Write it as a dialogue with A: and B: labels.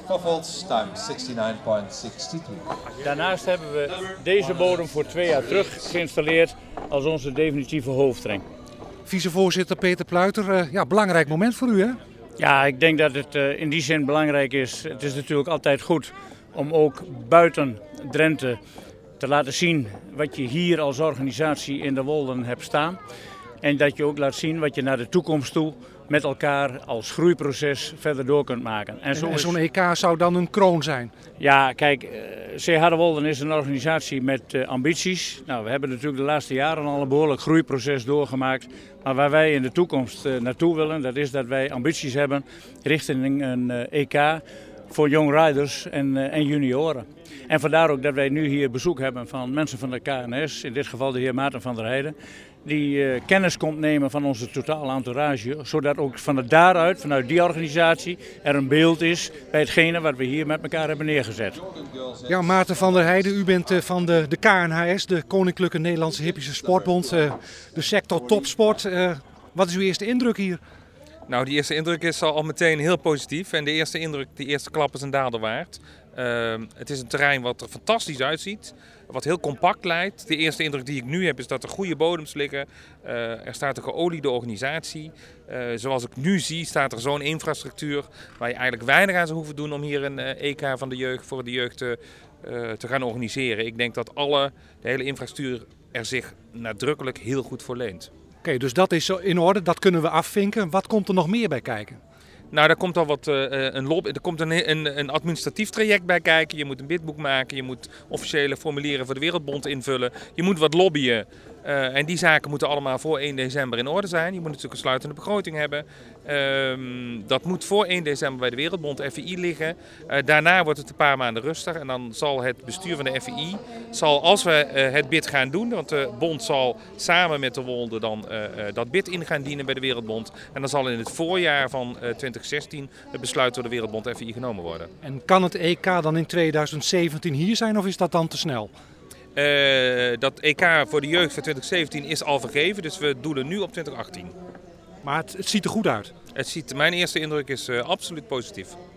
A: For vaults, time 69.63.
B: Daarnaast hebben we deze bodem voor 2 jaar terug geïnstalleerd als onze definitieve hoofdring.
C: Vicevoorzitter Peter Pluiter, belangrijk moment voor u, hè?
B: Ja, ik denk dat het in die zin belangrijk is. Het is natuurlijk altijd goed om ook buiten Drenthe te laten zien wat je hier als organisatie in de Wolden hebt staan. En dat je ook laat zien wat je naar de toekomst toe met elkaar als groeiproces verder door kunt maken.
C: En zo'n EK zou dan een kroon zijn?
B: Ja, kijk, CH de Wolden is een organisatie met ambities. Nou, we hebben natuurlijk de laatste jaren al een behoorlijk groeiproces doorgemaakt. Maar waar wij in de toekomst naartoe willen, dat is dat wij ambities hebben richting een EK voor young riders en junioren. En vandaar ook dat wij nu hier bezoek hebben van mensen van de KNS, in dit geval de heer Maarten van der Heijden, die kennis komt nemen van onze totale entourage, zodat ook vanuit die organisatie, er een beeld is bij hetgene wat we hier met elkaar hebben neergezet.
C: Ja, Maarten van der Heijden, u bent van de KNHS, de Koninklijke Nederlandse Hippische Sportbond, de sector topsport. Wat is uw eerste indruk hier?
D: Nou, die eerste indruk is al meteen heel positief en de eerste klap is een dader waard. Het is een terrein wat er fantastisch uitziet, wat heel compact lijkt. De eerste indruk die ik nu heb is dat er goede bodems liggen. Er staat een geoliede organisatie. Zoals ik nu zie staat er zo'n infrastructuur waar je eigenlijk weinig aan zou hoeven doen om hier een EK van de jeugd voor de jeugd te gaan organiseren. Ik denk dat de hele infrastructuur er zich nadrukkelijk heel goed voor leent.
C: Oké, dus dat is in orde, dat kunnen we afvinken. Wat komt er nog meer bij kijken?
D: Nou, daar komt al er komt een administratief traject bij kijken. Je moet een bidboek maken, je moet officiële formulieren voor de Wereldbond invullen. Je moet wat lobbyen. En die zaken moeten allemaal voor 1 december in orde zijn. Je moet natuurlijk een sluitende begroting hebben. Dat moet voor 1 december bij de Wereldbond FII liggen. Daarna wordt het een paar maanden rustig. En dan zal het bestuur van de FII, als we het bid gaan doen, want de bond zal samen met de Wolden dan dat bid in gaan dienen bij de Wereldbond. En dan zal in het voorjaar van 2016 het besluit door de Wereldbond FII genomen worden.
C: En kan het EK dan in 2017 hier zijn of is dat dan te snel?
D: Dat EK voor de jeugd van 2017 is al vergeven, dus we doelen nu op 2018.
C: Maar het ziet er goed uit.
D: Mijn eerste indruk is absoluut positief.